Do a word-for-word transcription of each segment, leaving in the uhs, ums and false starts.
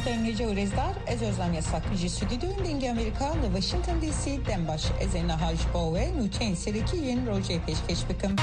Dengece Urezdar, ez özlem yasak. Ji stüdyoyun Denge Amerika li Washington D C dembaş. Ez ê niha ji bo we nûçeyên serekî yên rojê pêşkêş bikim.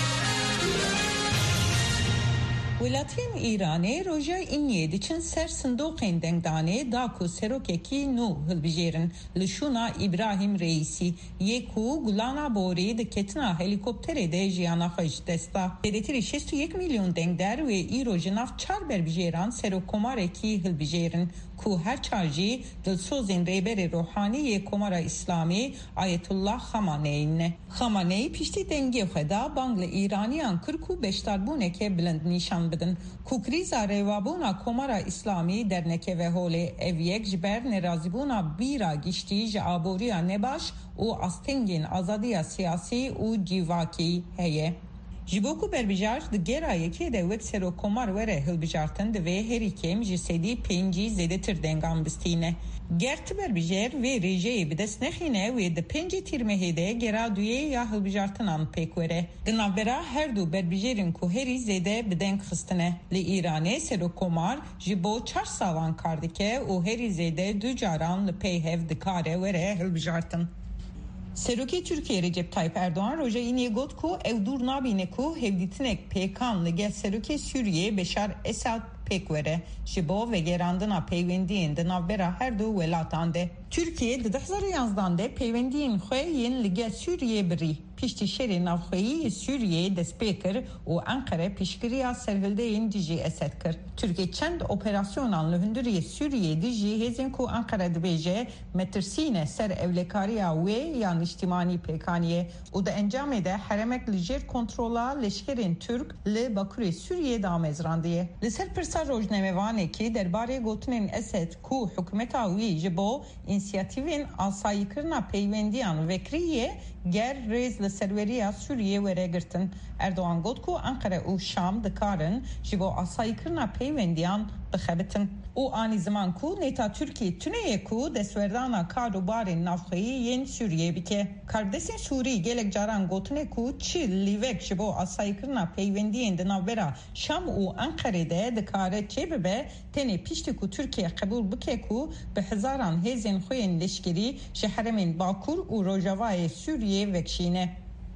Welatiyên Îranê roja înyê diçin ser sindoqên dengdanê da ku serokekî nû hilbijêrin li şûna İbrahim Reîsî yê ku gulana borî di ketina helîkopterê de jiyana xwe ji dest da. Pêdêtirî şêst û yek milyon dengder wê îro ji nav çar berbijêran serokkomarekî hilbijêrin ku her çar jî dilsozên rêberê rohanî yê Komara İslamî Ayetullah Xameneî ne. Xameneî piştî dengê xwe da bang li Îraniyan kir ku beşdarbûneke bilind nîşan bidin ku krîza rêvabûna Komara İslamî dernekeve holê ev yek ji ber nerazîbûna bîra giştî ji aboriya nebaş û astengên azadiya siyasî û cîvakî heye. Ji bo ku berbijar di gera yekê de wek serokkomar were hilbijartin divê herî kêm ji sedî pêncî zêdetir dengan bistîne. Ger ti berbijêr vê rêjeyê bi dest nexîne wê di pêncî tîrmehê de gera duyê ya hilbijartinan pêk were. Di navbera her du berbijêrên ku herî zêde bi deng xistine. Li Îranê serokkomar ji bo çar savan kar dike û herî zêde du caran li pey hev dikare were hilbijartin. Serokê Türkiye Recep Tayyip Erdoğan roja îniye got ku ew dûr nabîne ku hevdîtinek pêkan li gel serokê Sûriyê Beşar Esad pêk were ji bo vegerandina peywendiyên di navbera her du welatan de. Türkiye di hezar yanzdan de peywendiyên xwe yên li gel Sûriyê birî. Piştî şerê navxweyî Sûriyê dest pê kir û Ankara piştgiriya serhildeyên dijî Esed kir. Türkiye çend operasyonan li hundiriyê Sûriyê dijî hêzên ku Ankara dibêje metirsîne ser evlekariya wê yan îjtimânî pêkaniye û di encamê de heremek li jêr kontrola leşkerên Türk li Bakurê Sûriyê damezrandiye. Li ser pirsa rojnamevanekî derbarê gotinên Esed ku hikûmeta wî ji bo însiyativên asayîkirina peyvendiyan vekiriye ger rêz li serveriya Sûriyê were girtin. Erdoğan got ku Ankara û Şam dikarin ji bo asayîkirina peyvendiyan bixebitin. û anî ziman ku nêta Türkiye tuneyê ku destwerdana kar û barên navxweyî yên Sûriyê bike. Kardeşên Sûrî gelek caran gotine ku çi lîvek ji bo asayîkirina peywendiyên di navbera Şam û Ankara'da de dikare çêbibe tenê piştî ku Türkiye qebûl bike ku bi hezaran hêzên xwe yên leşkerî ji heremên Bakur û Rojavayê Sûriyê vekşîne.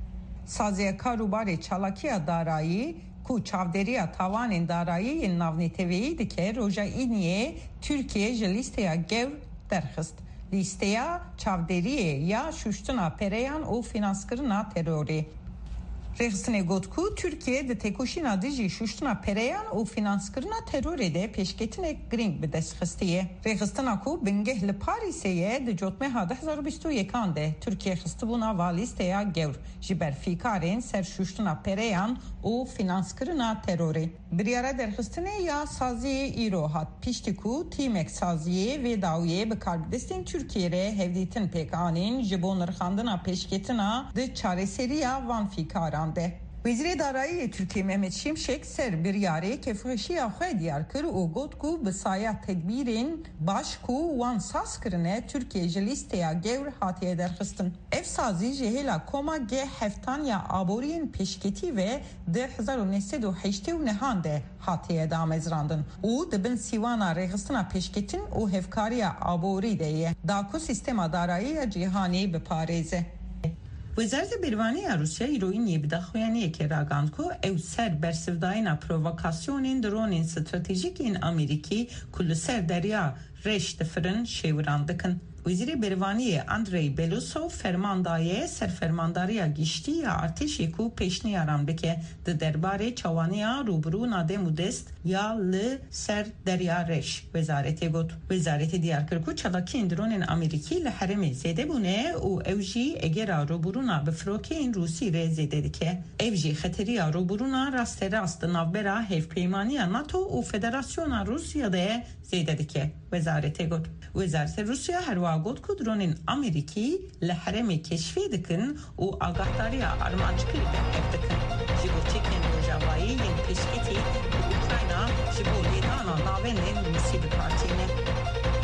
Saziya kar û barê çalakiya darayî ku çavderiya tavanên darayî yên navnîteveyî dike roja îniye Türkiye ji lîsteya gewr derxist. Lîsteya çavderiyê ya şuştuna pereyan û finanskirina terorê. Rêxistinê got ku Türkiye di têkoşîna dijî şuştuna pereyan û finanskirina terorê de pêşketinek girîng bi dest xistiye. Rêxistina ku bingeh li Parîsê ye di cotmeha di hezar û bîst û yekan de Türkiye xistibûna va lîsteya gewr ji ber fîkarên ser şuştuna pereyan û finanskirina terorê. Biryara derxistinê ya saziyê îro hat piştî ku tîmek saziyê vê dawiyê bi karbidestên Türkiye re hevdîtin pêkanên ji bo nirxandina pêşketina di çareseriya van fîkaran. Vezîrê Darayî Türkiye Mehmet Şimşek ser biryarê kefxweşiya xwe diyar kir û got ku bi saya tedbîrên baş ku wan saz kirine Türkiye ji lîsteya gewr hatiye derxistin. Ev sazî ji hêla koma G heftan ya aboriyên pêşketî ve di hezar û neh sed û heştê û nehan de hatiye damezrandin û dibin sîwana rêxistina pêşketin û hevkariya aborî de ye da ku sîstema darayî cîhanî biparêze. Wezareta Bervaniya Rusya îroîniyê bi daxuyaniyekê ragand ku ew ser bersivdayîna provokasyonên dronên stratejîk yên Amerîkî ku li ser derya reş difirin şêwiran dikin. Wezîrê Bervaniyê Andrei Belousov ferman daye serfermandariya giştî ya artêşê ku pêşniyaran bike di derbarê çawaniya rûbirûna dem û dest ya li ser derya reş. Wezaretê got. Wezaretê diyar kir ku çalakiyên dronên Amerîkî li herêmê zêde bûne û ew jî egera rûbirûna bi firokeyên Rûsî re zêde dike. Ev jî xeteriya rûbirûna rasterast di navbera hevpeymaniya NATO û Federasyona Rusya'da ye zêde dike. Wezaretê got. Wezareta Rusya herwa got ku dronên Amerîkî li herêmê keşfê dikin û agahdariya armancikî de hev dikin. Ji bo çekên Rojavayî yên pêşketî Ukrayna ji bo lêdana navendên Rûsî dikartîne.